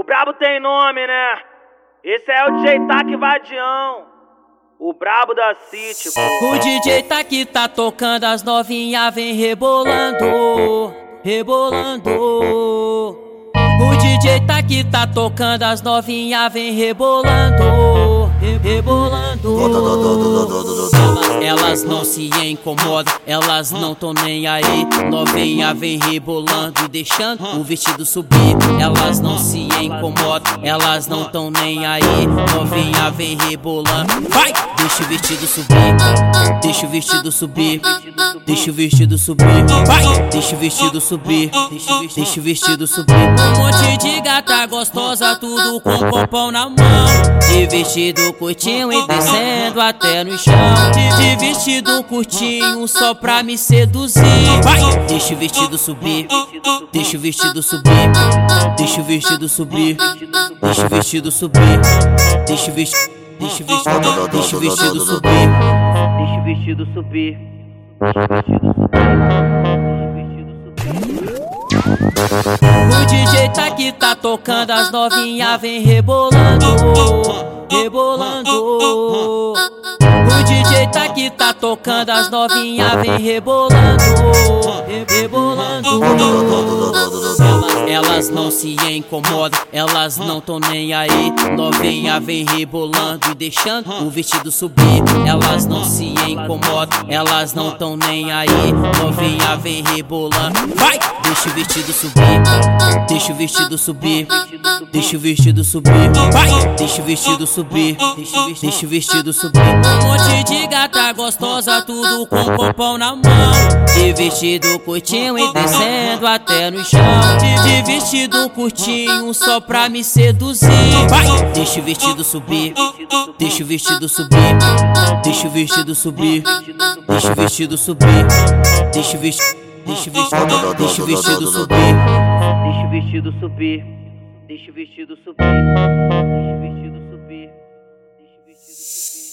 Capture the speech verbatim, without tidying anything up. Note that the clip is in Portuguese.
brabo tem nome, né? Esse é o D J Tac Vadião, o brabo da City. O D J Tac tá tocando, as novinha vem rebolando, rebolando. O D J Tac tá tocando, as novinha vem rebolando, rebolando. Elas, elas não se incomodam, elas não tão nem aí. Novinha vem rebolando e deixando o vestido subir. Elas não se incomodam, elas não tão nem aí. Novinha vem rebolando, vai! Deixa o vestido subir, deixa o vestido subir, deixa o vestido subir, vai! Deixa o vestido subir, deixa o vestido subir. Um monte de gata gostosa, tudo com pompom na mão, de vestido curtinho e descendo até no chão. De vestido curtinho só pra me seduzir, vai! Deixa o vestido subir, deixa o vestido subir, deixa o vestido subir, deixa o vestido subir, deixa o vestido, deixa o vestido, deixa o vestido subir, Deixa o vestido subir, deixa o vestido subir. O D J Tac tá tocando, as novinha vem rebolando, rebolando. O D J Tac tá tocando, as novinha vem rebolando, rebolando. Elas, elas não se incomodam, elas não tão nem aí. Novinha vem rebolando e deixando o vestido subir. Elas não se incomodam, elas não tão nem aí. Novinha vem rebolando, vai! Deixa o vestido subir, deixa o vestido subir, deixa o vestido subir, vai! Deixa o vestido subir, deixa o vestido subir. Um monte de gata gostosa, tudo com pompom na mão, de vestido curtinho e descendo até no chão. De vestido curtinho só pra me seduzir, vai! Deixa o vestido subir, deixa o vestido subir, deixa o vestido subir, deixa o vestido subir, deixa o vestido, deixa o vestido, deixa o vestido subir, Deixa o vestido subir, deixa o vestido subir, deixa o vestido subir, deixa o vestido subir.